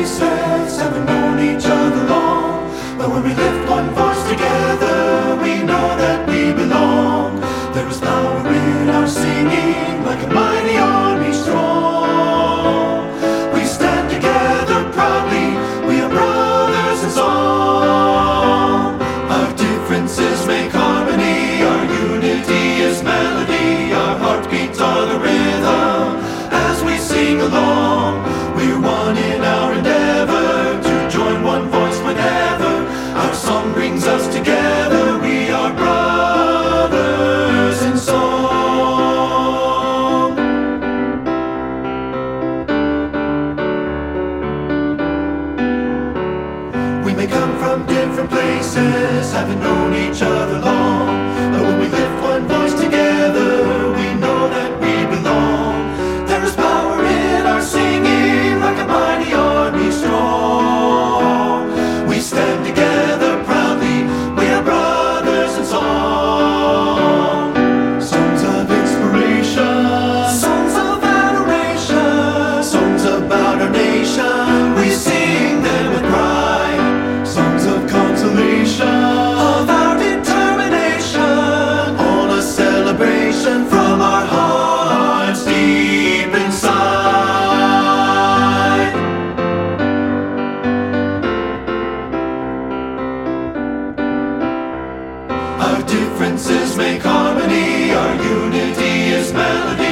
places, haven't known each other long, but when we lift one voice together, we know that we belong. There is power in our singing, like a mighty army strong. We stand together proudly, we are brothers in song. Our differences make harmony, our unity is melody, our heartbeats are the rhythm as we sing along. We're one in our endeavor to join one voice whenever our song brings us together. We are brothers in song. We may come from different places, haven't known each other long, but when we lift one voice together, we know that we belong. There is power in our singing, like a mighty army strong. We stand together proudly, we are brothers in song. Songs of inspiration, songs of adoration, songs about our nation, we sing them with pride. Songs of consolation, of our determination, all a celebration from our hearts deep inside. Our differences make harmony, our unity is melody.